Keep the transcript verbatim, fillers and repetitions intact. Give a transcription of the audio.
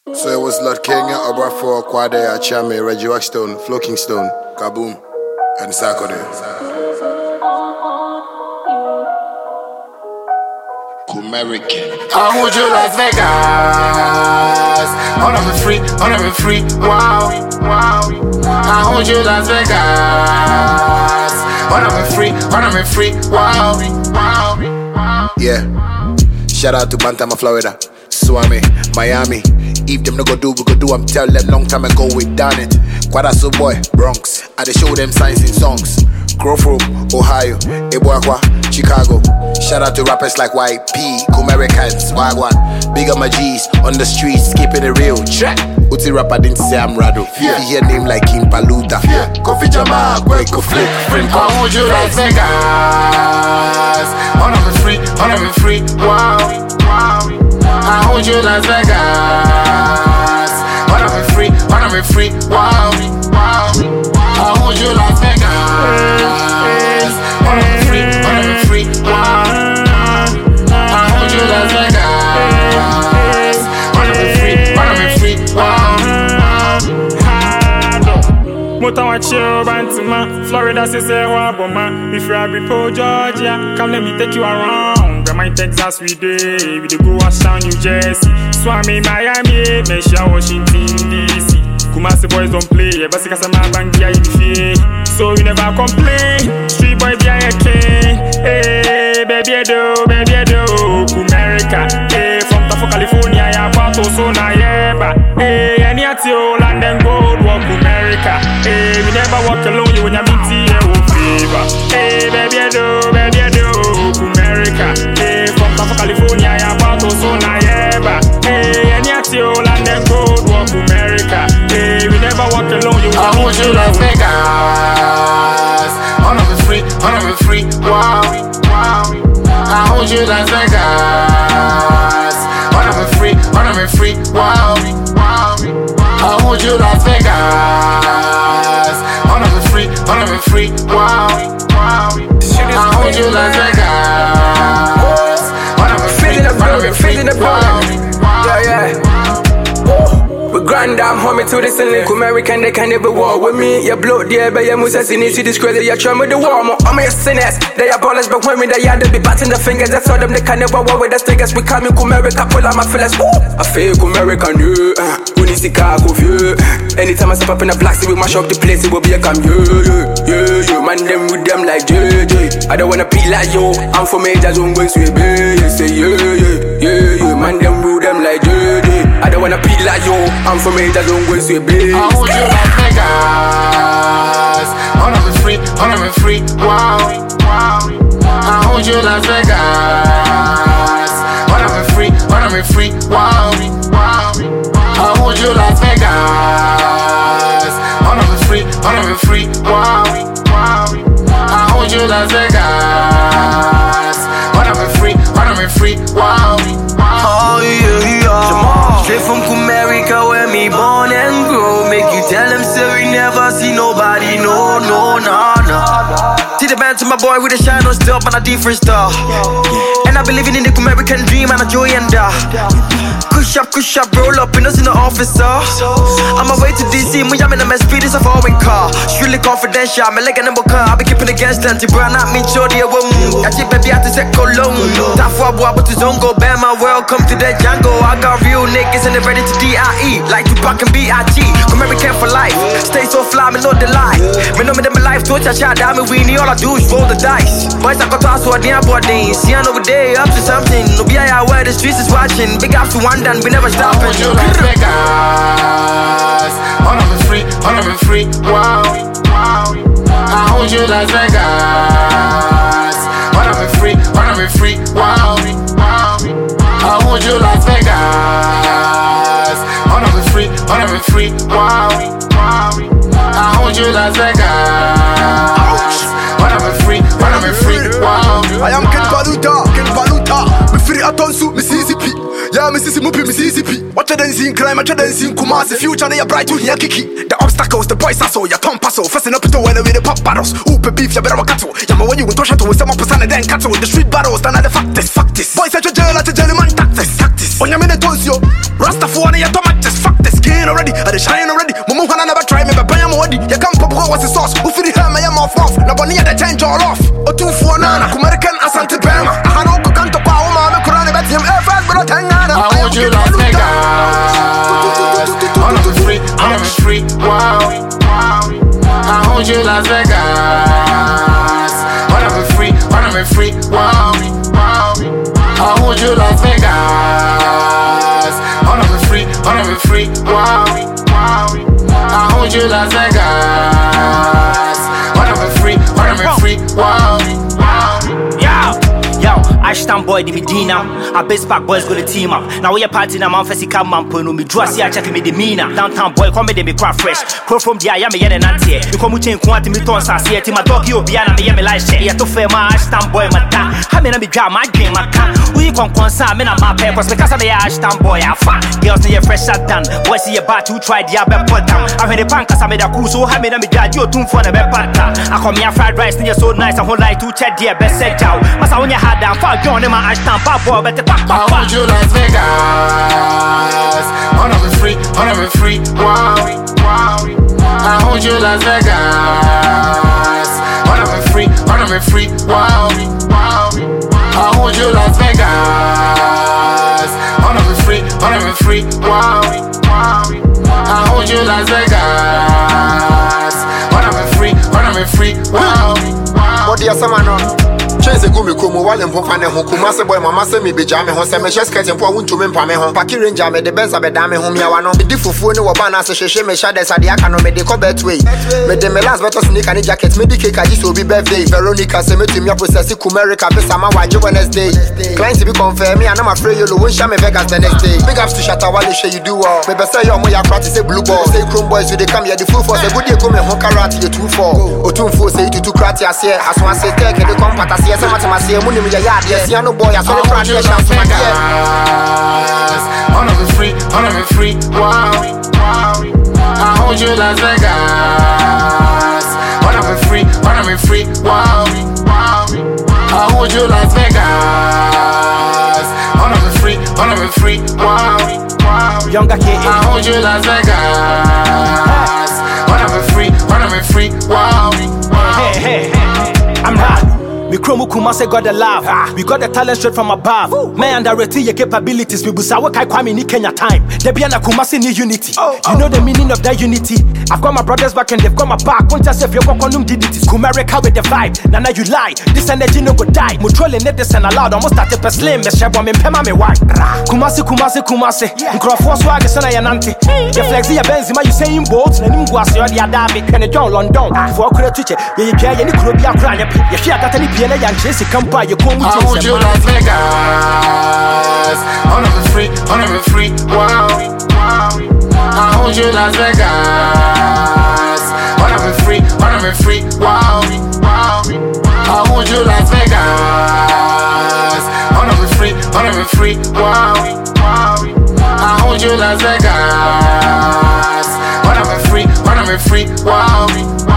So it was Lord Kenya, Obrafo, Kwade, Achame, Reggie Waxstone, Flo Kingston, Kaboom, and Sarkodie. Kumerican. I hold you Las Vegas. On I'm free, on I'm free. Wow, wow. I hold you Las Vegas. On I'm free, on I'm free. Wow, wow. Yeah. Shout out to Bantama, Florida, Swami, Miami. If them no go do, we go do. I'm tell them long time ago we done it. Quadaso boy, Bronx. I dey show them signs in songs. Grove, Ohio, Ebuakwa, Chicago. Shout out to rappers like Y P, Kumericans, Wagwan. Big up my G's on the streets, keeping it real. Track. Uti rapper didn't say I'm Rado. Yeah. You hear name like King Paluda. Yeah. Kofi Jama, Kweko Flip, Friend. I hold you Las Vegas. On I'm free, on I'm free. Wow, wow. I hold you Las Vegas. On I'm free, on I'm free. Wow, wow. I hold you Las Vegas. On I'm free, on I'm free. Wow. I hold you Las Vegas. On I'm free, on I'm free. Wow. Motawa chill Bantima, Florida says Waboma. If you are Bipo, Georgia, come let me take you around. Grandma in Texas we day, we dey go Ashtown, New Jersey, Swami, Miami, Mesha, Washington, D C. Kumasi boys don't play, but because I'm a bank, yeah, you so you never complain. Street boy, be a king. Hey, baby, I do, baby, I do. Kumerica, hey, from Tafo, California, ya Pato, so na yeba. Hey, any at you, London Gold, walk Kumerica. Hey, we never walk alone, you when you meet here, oh, fever. Hey, baby, I do, baby, I do. Kumerica, hey, from Tafo, California, ya Pato, so na yeba. Hey, any at you, London Gold, walk Kumerica. Hey, we never walk alone, you I hold you Las Vegas. On I'm free, on I'm free. Wow, wow. I hold you Las Vegas. On I'm free, on I'm free. Wow, wow. I hold you Las Vegas. On I'm free, on I'm free. Wow, wow. I hold you Las Vegas. On I'm free, on I'm free. Wow, yeah, yeah. We grind down homie to this and link American, they can never war with me. You blow the air, but you must have seen it. See this crazy, you try with the war. I'm your sinners, they are ballers, but when we they are, they be batting the fingers. That's all them, they can never war with the stickers. We come in America, pull out my feelers. I feel American, yeah. We need Chicago, yeah. Anytime I step up in the black sea, we mash up the place, it will be a cam, yeah, yeah, yeah, yeah. Man, them with them like J J. I don't wanna be like yo, I'm from major zone, going to be, yeah, say, yeah, yeah, yeah, yeah. Man, them with them like J J. I don't wanna be like yo, I'm from major zone, going to be. I hold you Las Vegas. On I'm free, on I'm free. Wow, wow. I hold you Las Vegas. On I'm free, on I'm free. Wow, wow. I hold you Las Vegas. On I'm free, on I'm free. Wow, wow. I hold you Las Vegas. On I'm free, on I'm free. Wow, wow. Oh yeah, yeah. Straight from Kumerica where me born and grow. Make you tell them so we never see nobody. No, no, no, no. See the band to my boy with a shine on still on a different star. And I be living in the Kumerican dream and a joy and da. Kush up, kush up, roll up in us in the office, uh. I'm away to D C, when I'm in a mess, speed is a foreign car. Strictly confidential, I'm like a number car. I be keeping against them, to burn out me, show the woman. I keep baby out to set Cologne. That's why I but to Zongo, Bama, welcome to the jungle. I got real niggas and they're ready to D I E. Like Tupac and B I G. Kumerican for life, stay so fly, me know the lie. Me know me them life, torch I shot down me weenie. All I do is roll the dice. Boys I got tossed to a damn body. See I know we day up to something. No be I where the streets is watching. Big up to one done, we never stop. I hold you Las Vegas. On I'm free, on I'm free. Wow, wow. I hold you Las Vegas. On I'm free, on I'm free. Wow, wow. I hold you Las Vegas. On I'm free, on I'm free. Wow, wow. I hold you Las Vegas. On I'm free, on I'm free. Wow. I am Ken Paluta, Ken Paluta. Me free Atonsu, Mississippi. Yeah, Mississippi, Mississippi. What you done seen crime, what you done seen Kumasi. Future, they are bright to hear Kiki. The obstacles, the boys are so, ya Tom Paso. Fasten up to weather with the pop battles. Oope beef, ya better cattle. Yama when you go to Shato with some person and then cattle. The street battles, then the fact is, fact is. Boys at your jail, at your jail, man, tactics, tactics. On your minute, Rasta for one of your tomates. already, I the shine already. Mumu Hana never try me, but I am already. You can't pop what's the sauce. Who feed her, I am off off. Nobody had a change all off. Or two for Nana, American Asante Bama. I had no can't to power, Mama, Corona, but him ever, but Tangana. I want you Las Vegas. All of me free, all of me free, wow. I hold you Las Vegas. All of me free, all of me free, wow. I hold you Las Vegas. All of me free, all of me free, wow. I hold you Las Vegas. All of me free, all of me free, wow. Yo, Ashton boy, the Medina. A best pack boys go to team up. Now we are partying, I'm on Fessica Mampo. Me draw see, I check me the Mina. Downtown boy, come me craft fresh. Crow from the I am a yen and auntie. You come with chain quantity, me tons, I see it. My dog, you be an me like shit. You to fair my Ashton boy, my ta. How many be drama, my game, my car. We come concern, me not my papers because of the Ashton boy. I fat. Girls see a fresh shot done. Boys see a bat who tried the other put down. I heard the pancas, I made a cruise, so how many me judge you tune for the best pata. I come here fried rice, and you're so nice. I won't like to check the best set out. Mas I want you had down. John in my Ashton Papa, but the pack. I want you Las Vegas. All of me free, all of me free, wow. I hold you Las Vegas. All of me free, all of me free, wow. I hold you Las Vegas. All of me free, all of me free, wow. I hold you Las Vegas. All of me free, all of me free, wow. What do you say, man? Chase go me komo wale mpofa ne ho kuma se boy mama se me beja me ho se me chest curtain po wonto me mpa me ho paki ranger me de benza be da me ho miawa no di fufuo ne wo ba na se hwehwe me sha de sade aka no me de ko betway me de me last better sneaker ni jacket me di cake aji so bi birthday Veronica se me tumi process Kumerica be sama waje Wednesday clients be confirm me and I'm afraid you lo won sha me Vegas the next day big ups to Shatta Wale share you do all me be say yo mo ya practice say blue ball say chrome boys you dey come here the full force e go dey go me ho karate the two four otumfo say you to karate ase aso ase take the compata ase se matemase mu ni me ya ya yes ya no boy aso the practice chance my dear all of me free all of me free wow I hold you Las Vegas all of me free all of me free wow I hold you Las Vegas all of me free all of me free wow Younger kid I hold you Las Vegas all of me free all of me free wow hey hey I'm hot. Me Chromo Kumase got the love. Ah. We got the talent straight from above. Oh. Man underrate your capabilities. We busawa kai kwami ni Kenya time. Debiana Kumase ni unity. Oh, you oh. know the meaning of that unity. I've got my brothers back and they've got my back. Won't just if you're going to it. Kumerica with the vibe. Now now you lie. This energy no go die. Mutrolling it this and allowed. Almost started per slim. Me shabo me pema me white. Kumase Kumase Kumase. Nkrofo swag sana ya nante. The flexi ya benzima you saying bold. Na nimu gwase odi adami. Kene John London. For kure tuche. Ye ye ye ni kuro bia kura nyepi. Ye shia kata ni piene ya nchesi kampa ye ko I hold you Las Vegas. All of me free, all of me free, wow. I hold you Las Vegas. All of me free, all of me free, wow. I hold you Las Vegas. All of me free, all of me free, wow. I hold you Las Vegas. All of me free, all of me free, wow.